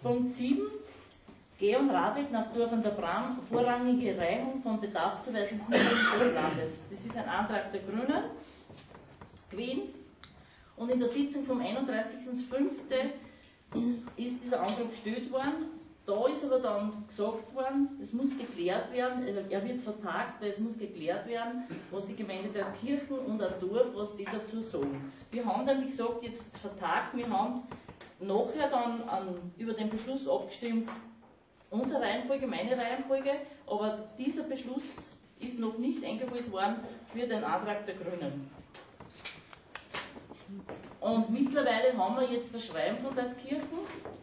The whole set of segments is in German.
Punkt 7. Geh- und Radweg nach Dorf an der Bram, vorrangige Reihung von bedarfszuweisenden Mitteln des Landes. Das ist ein Antrag der Grünen gewesen. Und in der Sitzung vom 31.05. ist dieser Antrag gestellt worden. Da ist aber dann gesagt worden, es muss geklärt werden, also er wird vertagt, weil es muss geklärt werden, was die Gemeinde Deiskirchen und ein Dorf, was die dazu sagen. Wir haben dann, wie gesagt, jetzt vertagt, wir haben nachher dann über den Beschluss abgestimmt, unsere Reihenfolge, meine Reihenfolge, aber dieser Beschluss ist noch nicht eingeholt worden für den Antrag der Grünen. Und mittlerweile haben wir jetzt das Schreiben von Deiskirchen.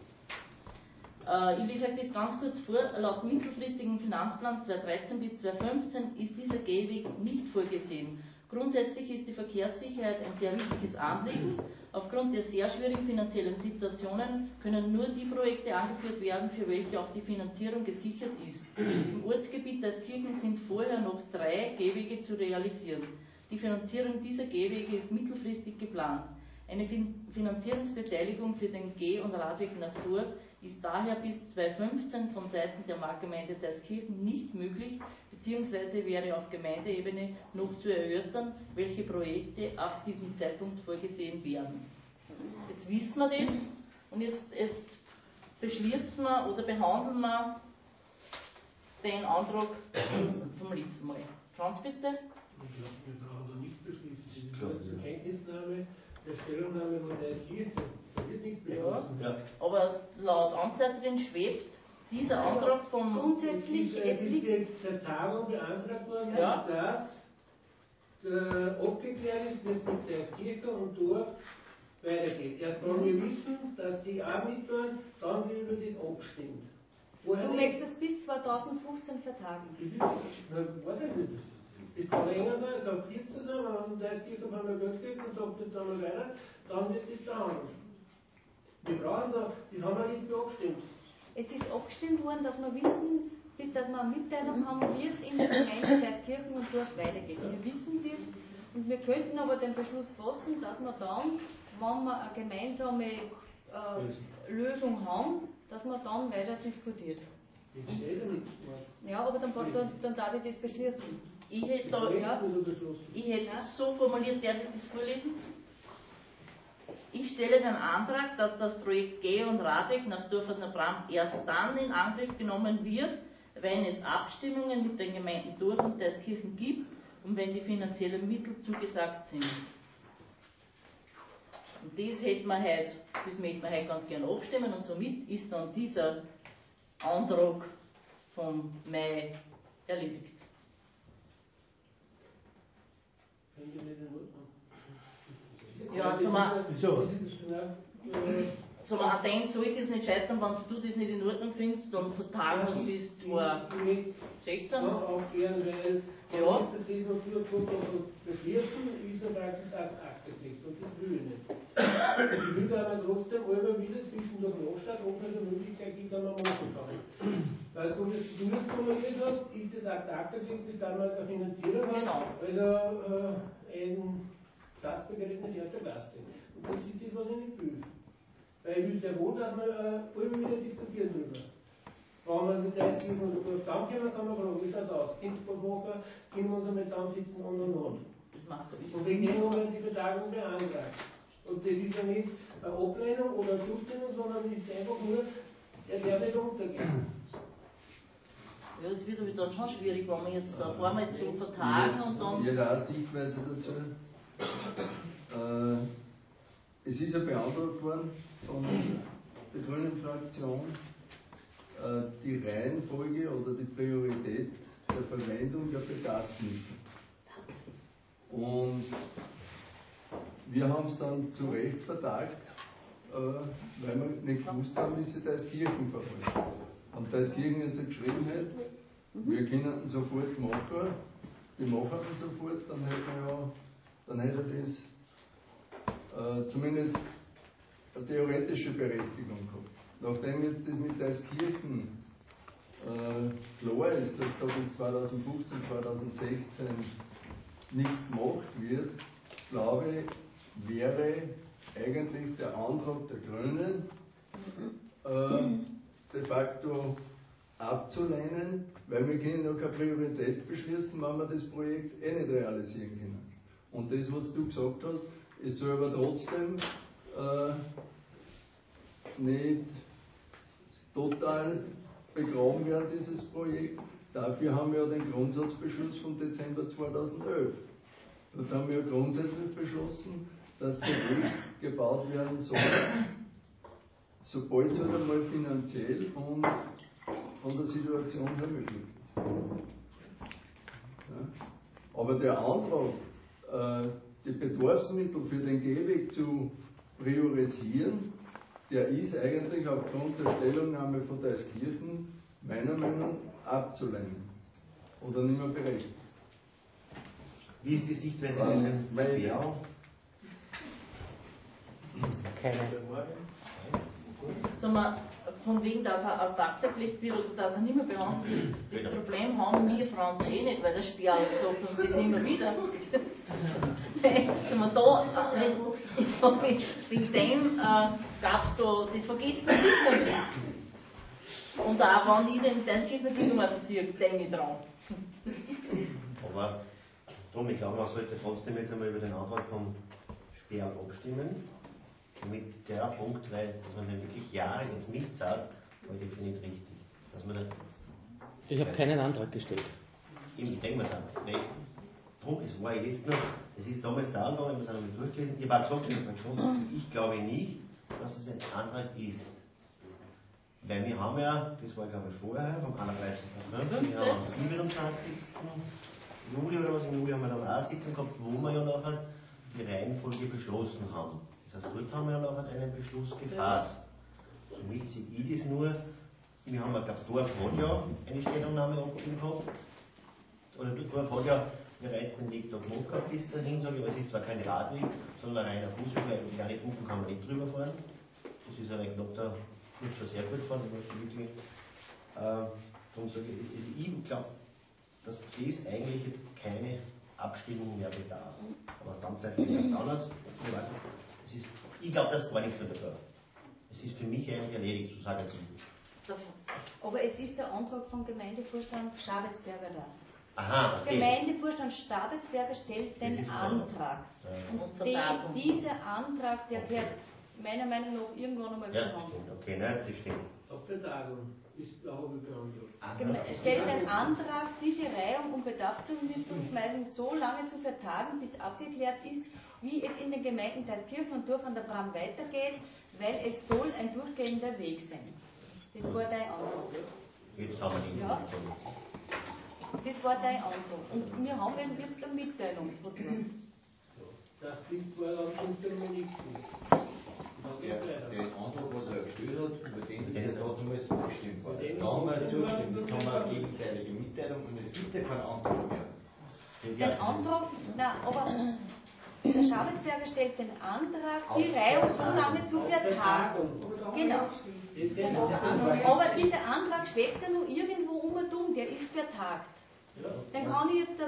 Ich lese euch das ganz kurz vor. Laut mittelfristigen Finanzplan 2013 bis 2015 ist dieser Gehweg nicht vorgesehen. Grundsätzlich ist die Verkehrssicherheit ein sehr wichtiges Anliegen. Aufgrund der sehr schwierigen finanziellen Situationen können nur die Projekte angeführt werden, für welche auch die Finanzierung gesichert ist. Im Ortsgebiet Deiskirchen sind vorher noch 3 Gehwege zu realisieren. Die Finanzierung dieser Gehwege ist mittelfristig geplant. Eine Finanzierungsbeteiligung für den Geh- und Radweg nach Dorf ist daher bis 2015 von Seiten der Marktgemeinde Deiskirchen nicht möglich, beziehungsweise wäre auf Gemeindeebene noch zu erörtern, welche Projekte ab diesem Zeitpunkt vorgesehen werden. Jetzt wissen wir das und jetzt beschließen wir oder behandeln wir den Antrag vom letzten Mal. Franz, bitte. Wir brauchen da nicht beschließen. Die zur Kenntnisnahme der Stellungnahme von Deiskirchen. Da wird nichts beschlossen. Ja, aber laut Anzeiterin schwebt dieser Antrag vom... Grundsätzlich, es ist jetzt Vertagung beantragt worden, ja, dass abgeklärt ist, wie es mit Deiskirchen und Dorf weitergeht. Erst wenn wir wissen, dass die auch mitmachen, dann wird über das abgestimmt. Du möchtest es bis 2015 vertagen. Warte nicht. Es kann länger sein, es kann kürzer sein, wenn Deiskirchen haben wir Geld gekriegt und sagt jetzt einmal weiter, dann wird das behandelt. Wir brauchen da, das haben wir jetzt abgestimmt. Es ist abgestimmt worden, dass wir wissen, dass wir eine Mitteilung haben, wie es in der Gemeinde Deiskirchen und Dorf weitergeht. Wir wissen es jetzt und wir könnten aber den Beschluss fassen, dass wir dann, wenn wir eine gemeinsame Lösung haben, dass man dann weiter diskutiert. Ja, aber dann darf ich das beschließen. Ich hätte es so formuliert, darf ich das vorlesen? Ich stelle den Antrag, dass das Projekt Geh- und Radweg nach Dorf an der Bram erst dann in Angriff genommen wird, wenn es Abstimmungen mit den Gemeinden Dorf und Deiskirchen gibt und wenn die finanziellen Mittel zugesagt sind. Und das möchten wir heute ganz gerne abstimmen und somit ist dann dieser Antrag vom Mai erledigt. Ja, so an dem soll es jetzt nicht scheitern, wenn du das nicht in Ordnung findest, dann vertagen wir es bis 2016. Ja, auch gern, weil ja. Das noch beschließen, ist er praktisch Akte gekriegt und das will ich nicht. Ich will aber trotzdem immer wieder zwischendurch nachschauen, ob es eine Möglichkeit gibt, dass man machen kann. Weil so wie du es formuliert hast, ist das Akte gekriegt, bis dann mal eine Finanzierung hat. Genau. Also ein Staatsbegräbnis erster Klasse. Und das ist das, was ich nicht will. Weil ich will sehr wohl, dass wir immer wieder diskutieren darüber. Wenn man mit Deiskirchen oder Dorf zusammenkommen, kann man fragen, wie schaut es aus? Kind von Woche, können wir uns einmal zusammensitzen und. Und wegen dem haben wir die Vertagung beantragt. Und das ist ja nicht eine Ablehnung oder eine Zustimmung, sondern es ist einfach nur, er darf nicht untergehen. Ja, das wird aber dann schon schwierig, wenn wir jetzt da vorne jetzt so vertagen und dann. Jeder auch Sichtweise dazu. Es ist ja beantragt worden von der Grünen Fraktion, die Reihenfolge oder die Priorität der Verwendung der Bedarfsmittel. Und wir haben es dann zu Recht vertagt, weil wir nicht gewusst haben, wie sie Deiskirchen verfolgt. Und Deiskirchen jetzt geschrieben hat, wir können sofort machen, die machen wir sofort, dann hätte das zumindest eine theoretische Berechtigung gehabt. Nachdem jetzt das mit Deiskirchen klar ist, dass da bis 2015, 2016 nichts gemacht wird, glaube ich, wäre eigentlich der Antrag der Grünen facto abzulehnen, weil wir können noch keine Priorität beschließen, wenn wir das Projekt nicht realisieren können. Und das, was du gesagt hast, es soll aber trotzdem nicht total begraben werden, dieses Projekt. Dafür haben wir ja den Grundsatzbeschluss vom Dezember 2011. Dort haben wir grundsätzlich beschlossen, dass der Weg gebaut werden soll, sobald es halt einmal finanziell und von der Situation her möglich ist. Ja? Aber der Antrag, die Bedarfsmittel für den Gehweg zu priorisieren, der ist eigentlich aufgrund der Stellungnahme von Deiskirchen meiner Meinung nach abzulehnen oder nicht mehr berechtigt. Wie ist die Sichtweise in den Sperrung? Keine. Sagen wir, von wegen, dass er auf Akta gelegt wird oder dass er nicht mehr behandelt wird, das Problem haben wir Frauen nicht, weil der Sperr sagt uns das immer wieder. Sagen wir da, wegen dem gab es da, das vergessen wir sicher nicht. Und auch wenn ich den Deiskirchner Bürgermeister sehe, denke ich dran. Aber darum, ich glaube, man sollte trotzdem jetzt einmal über den Antrag vom Sperr abstimmen. Mit der Punkt, weil, dass man dann wirklich Jahre jetzt mitzahlt, halte ich für nicht richtig. Dass man Ich habe keinen Antrag gestellt. Ich denke mir dann, weil, drum, es war jetzt noch, es ist damals da angegangen, wir sind einmal durchgelesen, ich habe auch gesagt, ich glaube nicht, dass es ein Antrag ist. Weil wir haben ja, das war glaube ich vorher, am 31.05., wir haben am 27. Juli oder was, im Juli haben wir dann auch Sitzung gehabt, wo wir ja nachher die Reihenfolge beschlossen haben. Das heißt, dort haben wir ja nachher einen Beschluss gefasst. Somit sehe ich das nur, wir haben ja, glaube ich, Dorf hat ja eine Stellungnahme abgegeben gehabt, oder Dorf hat ja bereits den Weg da gemacht gehabt bis dahin, sage ich, aber es ist zwar kein Radweg, sondern ein reiner Fußweg, weil die kleine Buchen kann man nicht drüber fahren. Das ist eine knapp da, nicht schon sehr gut fahren, das möchte ich wirklich. Darum sage ich glaube, dass das eigentlich jetzt keine Abstimmung mehr bedarf. Aber dann bleibt es erst anders. Ich glaube, das ist gar nichts mehr da. Es ist für mich eigentlich erledigt, so sage ich es. Aber es ist der Antrag vom Gemeindevorstand Schabelsberger da. Aha, okay. Gemeindevorstand Schabelsberger stellt den Antrag. Und dieser Antrag, der wird meiner Meinung nach irgendwann einmal behandelt. Okay, nein, das stimmt. Auf Vertagung ist auch behandelt. Stellt den Antrag, diese Reihung und Bedarfszuweisung so lange zu vertagen, bis abgeklärt ist, wie es in den Gemeinden Deiskirchen und Dorf an der Bram weitergeht, weil es soll ein durchgehender Weg sein. Das war dein Antrag. Jetzt haben wir Ja. Das war dein Antrag. Und wir haben eben jetzt eine Mitteilung bekommen. Das bis 2015 nicht. Der Antrag, was er gestellt hat, über den ist ja damals abgestimmt worden. Da haben wir zugestimmt. Jetzt haben wir eine gegenteilige Mitteilung und es gibt ja keinen Antrag mehr. Den Antrag, nein, aber der Schabelsberger stellt den Antrag, die Reihung so lange zu vertagen. Genau. Aber dieser Antrag schwebt ja noch irgendwo um, der ist vertagt. Den kann ich jetzt,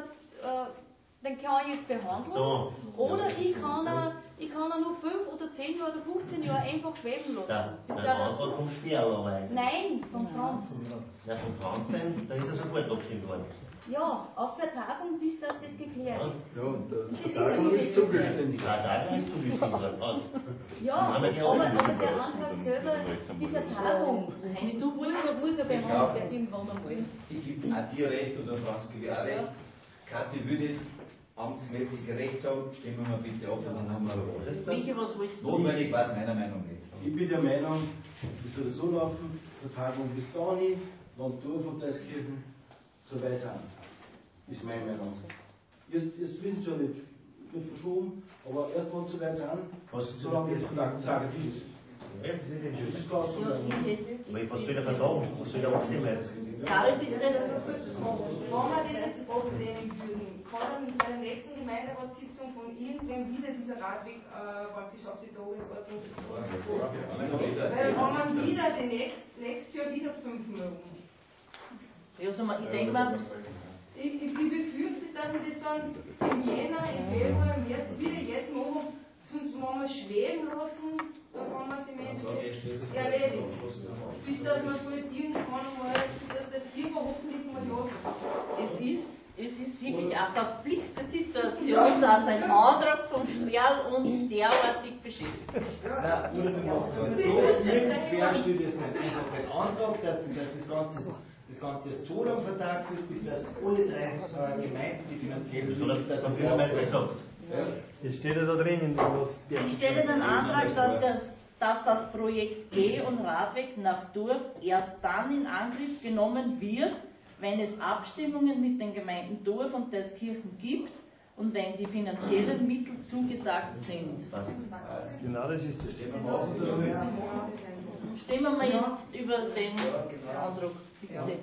behandeln. So. Oder ich kann ihn nur 5 oder 10 Jahre oder 15 Jahre einfach schweben lassen. Der Antrag vom Sperr aber eigentlich. Nein, von Franz. Ja, vom Franz sein, da ist er sofort abgestimmt worden. Ja, auf Vertagung, bis das geklärt ist. Ja, und der Vertagung ist zugestimmt. Die Vertagung ist zugestimmt worden. Ja, aber der Antrag selber, die Vertagung, muss ja behandelt werden irgendwann einmal. Ich gebe auch dir recht oder Franz gebe auch recht. Kathi will das amtsmäßig Recht haben, geben wir mal bitte ab, dann haben wir was. Michi, was willst du? Notwendig war es meiner Meinung nach. Ich bin der Meinung, das soll so laufen, Vertagung bis dahin, wann Dorf und Deiskirchen so weit sind. Das ist meine Meinung. Jetzt wissen Sie ja nicht, wird verschoben, aber erst wenn sie so weit sind, so lange jetzt Kontakt sagen, die ist. Das ist klar so. Was soll der vertagen? Was soll der abstimmen jetzt? Karl, bitte. Wenn wir das jetzt ablehnen würden, kann dann bei der nächsten Gemeinderatssitzung von irgendwem wieder dieser Radweg praktisch auf die Tagesordnung kommen. Weil dann haben wir wieder nächstes Jahr wieder 5 Minuten. Ja, sag mal, ich denke mal. Ich befürchte, dass wir das dann im Jänner, im Februar, im März wieder jetzt machen, sonst wenn wir schweben lassen, dann kann man sich nicht erledigt. Bis dass man halt irgendwann mal, dass das Kirche hoffentlich mal ja sagt. Es ist wirklich eine verflixte Situation, dass ein Antrag vom Sperl uns derartig beschäftigt. Nein, irgendwer stellt jetzt einfach den Antrag, dass das Ganze jetzt so lange vertagt wird, bis das alle drei Gemeinden, die finanziell Das hat der Bürgermeister gesagt. Das steht ja da drinnen. Ich stelle den Antrag, dass das Projekt Geh- und Radweg nach Durf erst dann in Angriff genommen wird, wenn es Abstimmungen mit den Gemeinden Durf und Deiskirchen gibt und wenn die finanziellen Mittel zugesagt sind. Genau, das ist das. Stimmen wir jetzt über den Antrag. Bitte.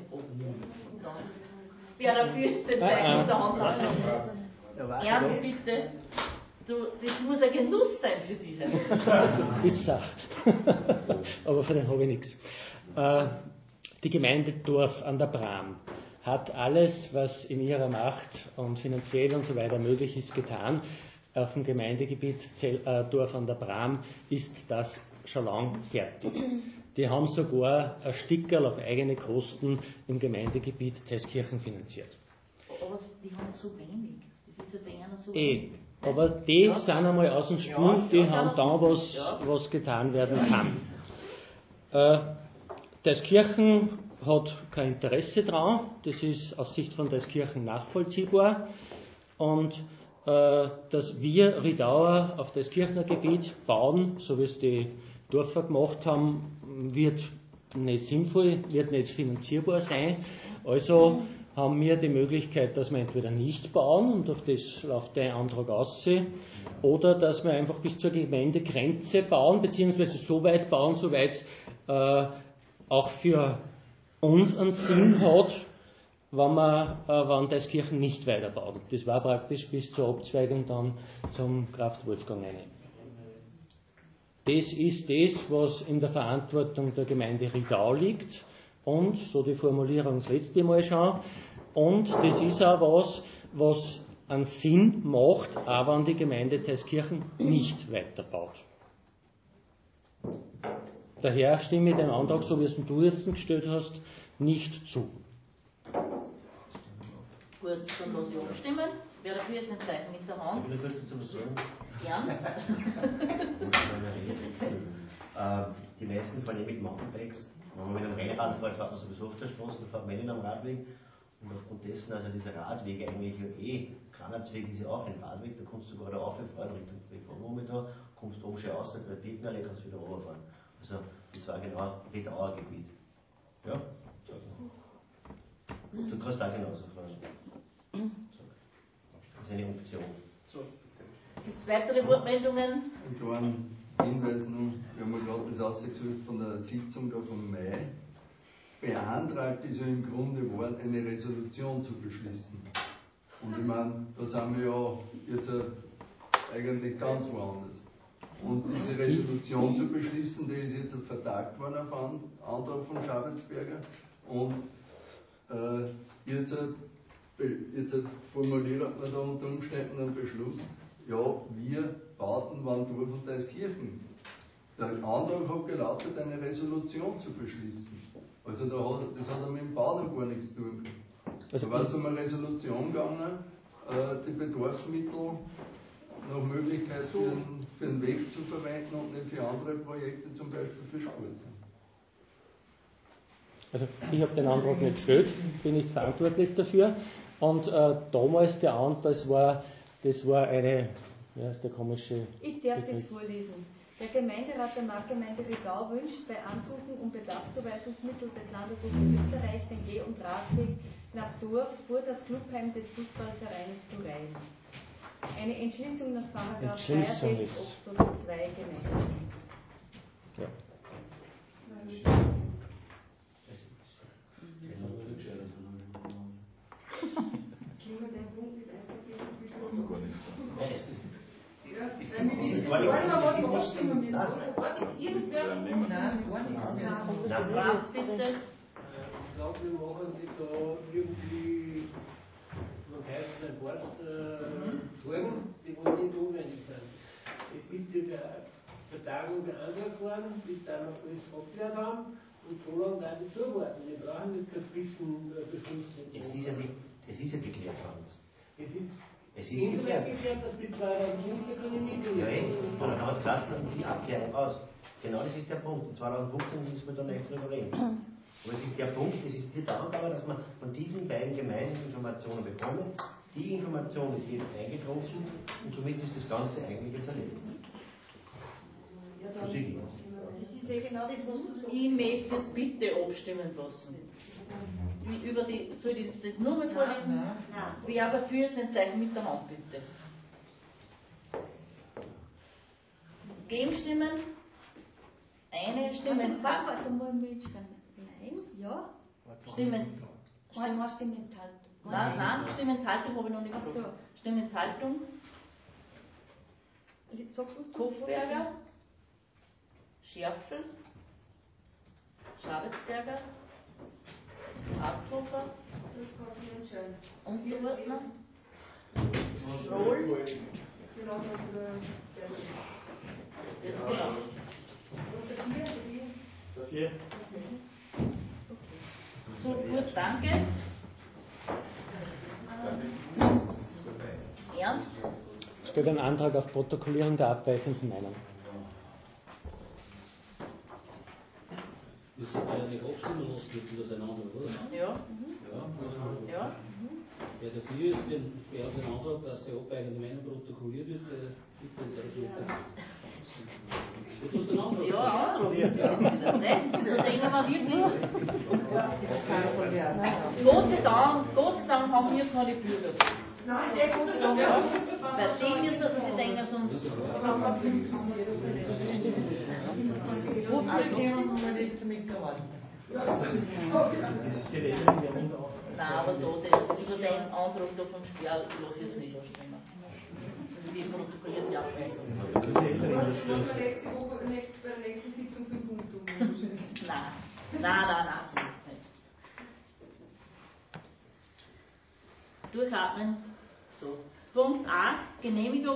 Wer dafür ist, den Zeichen der Hand nach. Ernst, bitte. Das muss ein Genuss sein für dich. Ist es aber für den habe ich nichts. Die Gemeinde Dorf an der Bram hat alles, was in ihrer Macht und finanziell und so weiter möglich ist, getan. Auf dem Gemeindegebiet Dorf an der Bram ist das schon lang fertig. Die haben sogar ein Stickerl auf eigene Kosten im Gemeindegebiet Deiskirchen finanziert. Aber die haben so wenig. Das ist ja bei einer so wenig. Aber die sind einmal aus dem Spiel, die haben dann was getan werden kann. Deiskirchen hat kein Interesse daran, das ist aus Sicht von Deiskirchen nachvollziehbar. Und dass wir Riedauer auf Deiskirchener Gebiet bauen, so wie es die Dorfer gemacht haben, wird nicht sinnvoll, wird nicht finanzierbar sein. Also haben wir die Möglichkeit, dass wir entweder nicht bauen, und auf das läuft der Antrag aus, oder dass wir einfach bis zur Gemeindegrenze bauen, beziehungsweise so weit bauen, soweit es auch für uns einen Sinn hat, wenn Deiskirchen nicht weiterbaut. Das war praktisch bis zur Abzweigung dann zum Kraft Wolfgang rein. Das ist das, was in der Verantwortung der Gemeinde Riedau liegt, und, so die Formulierung das letzte Mal schon, und das ist auch was einen Sinn macht, auch wenn die Gemeinde Deiskirchen nicht weiterbaut. Daher stimme ich dem Antrag, so wie es du jetzt gestellt hast, nicht zu. Gut, dann lasse ich abstimmen. Wer dafür ist, ein Zeichen mit der Hand. Ich will kurz dazu was sagen. Gern. Die meisten fahren mit Mountainbikes. Wenn man mit einem Rennrad fährt, fährt man sowieso auf der Straße, dann fährt man nicht am Radweg. Und aufgrund dessen, also dieser Radweg eigentlich Granatsweg ist ja auch ein Radweg, da kommst du gerade rauffahren Richtung Weg da, kommst oben schon raus, bei Birkenallee kannst du wieder runterfahren. Also das war genau Riedauer Gebiet. Ja? Du kannst auch genauso fahren. Das ist eine Option. Gibt es weitere Wortmeldungen? Einen kleinen Hinweis noch, wir haben ja gerade das ausgesucht von der Sitzung da vom Mai. Beantragt ist ja im Grunde worden, eine Resolution zu beschließen. Und ich meine, da sind wir ja jetzt eigentlich ganz woanders. Und diese Resolution zu beschließen, die ist jetzt vertagt worden auf einen Antrag von Schabelsberger. Und jetzt formuliert man da unter Umständen einen Beschluss, ja, wir bauten wann durch und Deiskirchen. Der Antrag hat gelautet, eine Resolution zu beschließen. Also das hat mit dem Bau noch gar nichts zu tun. Da war es um eine Resolution gegangen, die Bedarfsmittel nach Möglichkeit für den Weg zu verwenden und nicht für andere Projekte, zum Beispiel für Sport. Also ich habe den Antrag nicht gestellt, bin nicht verantwortlich dafür. Und damals der Antrag, das war eine, ja, ist der komische... Ich darf das vorlesen. Der Gemeinderat der Marktgemeinde Riedau wünscht bei Ansuchen um Bedarfszuweisungsmittel des Landes Oberösterreich den Geh- und Radweg nach Dorf vor das Clubheim des Fußballvereins zu reihen. Eine Entschließung nach § 63 Absatz 2 Gemeinderecht. Ja. Ich glaube, wir machen sich da irgendwie, man kann ein Wort sorgen, die wohl nicht notwendig sind. Es ist die Vertagung beantragt worden, bis dann wir alles abgeklärt haben. Und so lange werden die zuwarten. Wir brauchen nicht keinen frischen Beschluss. Es ist ja geklärt worden. Es ist geklärt, dass bis 2015 keine Miete Ja, und dann hat es gelassen die Abklärung aus. Genau das ist der Punkt. In 2015 müssen wir da nicht drüber reden. Aber es ist der Punkt, es ist hier darum gegangen, dass man von diesen beiden Gemeinden Informationen bekommen. Die Information ist jetzt eingetroffen und somit ist das Ganze eigentlich jetzt erledigt. Das ist ja genau das, was ich möchte jetzt bitte abstimmen lassen. Soll ich das nur mal vorlesen? Nein. Wer dafür ist, ein Zeichen mit der Hand bitte. Gegenstimmen? Eine Stimme. Warte, mal mitschreiben. Nein, ja. Stimmen. Stimmenthaltung. Nein, Stimmenthaltung habe ich noch nicht gesagt. So. Stimmenthaltung. Hofberger. Scherfel. Schabelsberger. Harthofer. Unterordner. Roll. Jetzt genau. Dafür. So, gut, danke. Ernst? Steht ein Antrag auf Protokollierung der abweichenden Meinung. Wir sind eigentlich abstimmen lassen mit auseinander, oder? Ja. Ja. Wer dafür ist, wer aus dem Antrag, dass die abweichende Meinung protokolliert wird, bitte ins Referat. Ja, Antrag. Da denken wir wirklich. Gott sei Dank haben wir keine Bürger. Nein, der Gott sei Dank. Weil die müssen sie denken, sonst. Nein, aber da, über den Antrag da vom Sperl lasse ich jetzt nicht abstimmen. Die protokolliert sich auch besser. Was wir nächste Woche, bei der nächsten Sitzung 5 Punkte tun. Nein, so ist es nicht. Durchatmen. So. Punkt 8, Genehmigung.